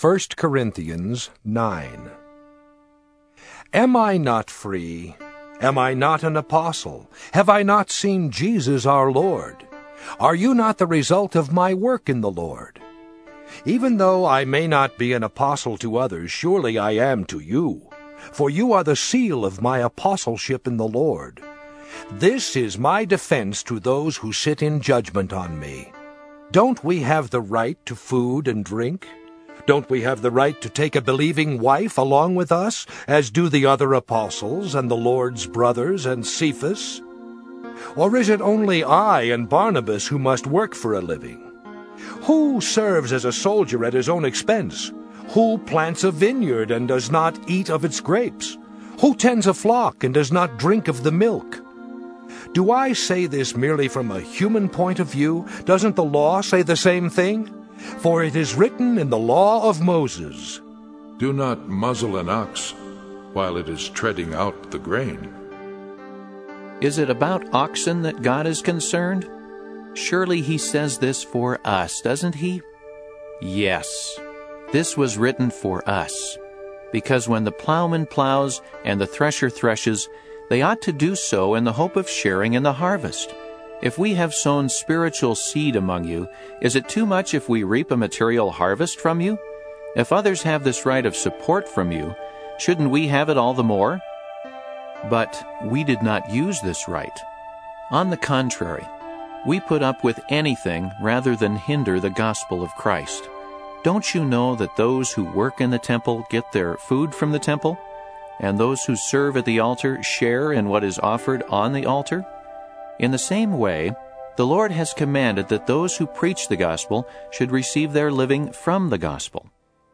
1 Corinthians 9. Am I not free? Am I not an apostle? Have I not seen Jesus our Lord? Are you not the result of my work in the Lord? Even though I may not be an apostle to others, surely I am to you, for you are the seal of my apostleship in the Lord. This is my defense to those who sit in judgment on me. Don't we have the right to food and drink? Don't we have the right to take a believing wife along with us, as do the other apostles and the Lord's brothers and Cephas? Or is it only I and Barnabas who must work for a living? Who serves as a soldier at his own expense? Who plants a vineyard and does not eat of its grapes? Who tends a flock and does not drink of the milk? Do I say this merely from a human point of view? Doesn't the law say the same thing? For it is written in the law of Moses, "Do not muzzle an ox while it is treading out the grain." Is it about oxen that God is concerned? Surely he says this for us, doesn't he? Yes, this was written for us, because when the plowman plows and the thresher threshes, they ought to do so in the hope of sharing in the harvest. If we have sown spiritual seed among you, is it too much if we reap a material harvest from you? If others have this right of support from you, shouldn't we have it all the more? But we did not use this right. On the contrary, we put up with anything rather than hinder the gospel of Christ. Don't you know that those who work in the temple get their food from the temple, and those who serve at the altar share in what is offered on the altar? In the same way, the Lord has commanded that those who preach the gospel should receive their living from the gospel.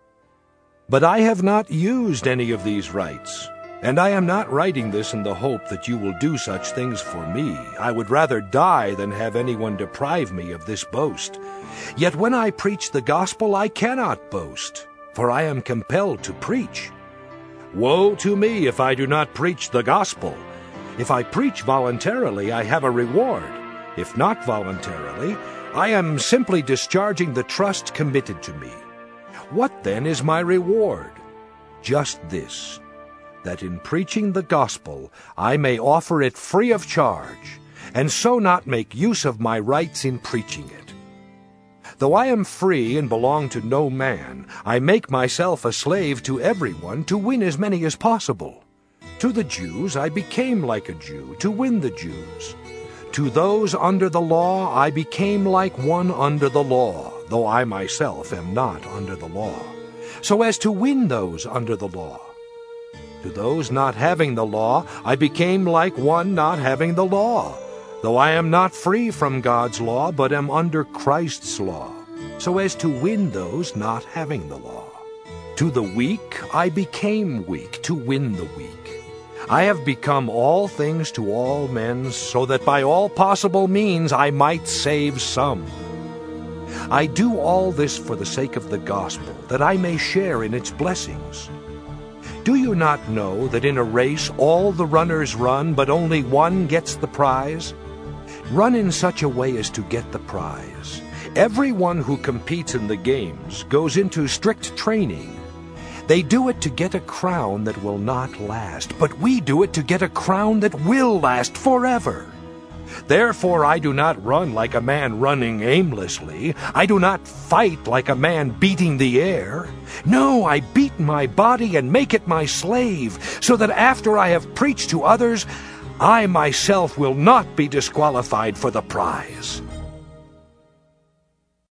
But I have not used any of these rights, and I am not writing this in the hope that you will do such things for me. I would rather die than have anyone deprive me of this boast. Yet when I preach the gospel, I cannot boast, for I am compelled to preach. Woe to me if I do not preach the gospel! If I preach voluntarily, I have a reward. If not voluntarily, I am simply discharging the trust committed to me. What then is my reward? Just this, that in preaching the gospel I may offer it free of charge, and so not make use of my rights in preaching it. Though I am free and belong to no man, I make myself a slave to everyone to win as many as possible. To the Jews I became like a Jew to win the Jews. To those under the law I became like one under the law, though I myself am not under the law, so as to win those under the law. To those not having the law I became like one not having the law, though I am not free from God's law, but am under Christ's law, so as to win those not having the law. To the weak I became weak to win the weak. I have become all things to all men, so that by all possible means I might save some. I do all this for the sake of the gospel, that I may share in its blessings. Do you not know that in a race all the runners run, but only one gets the prize? Run in such a way as to get the prize. Everyone who competes in the games goes into strict training. They do it to get a crown that will not last, but we do it to get a crown that will last forever. Therefore I do not run like a man running aimlessly. I do not fight like a man beating the air. No, I beat my body and make it my slave, so that after I have preached to others, I myself will not be disqualified for the prize.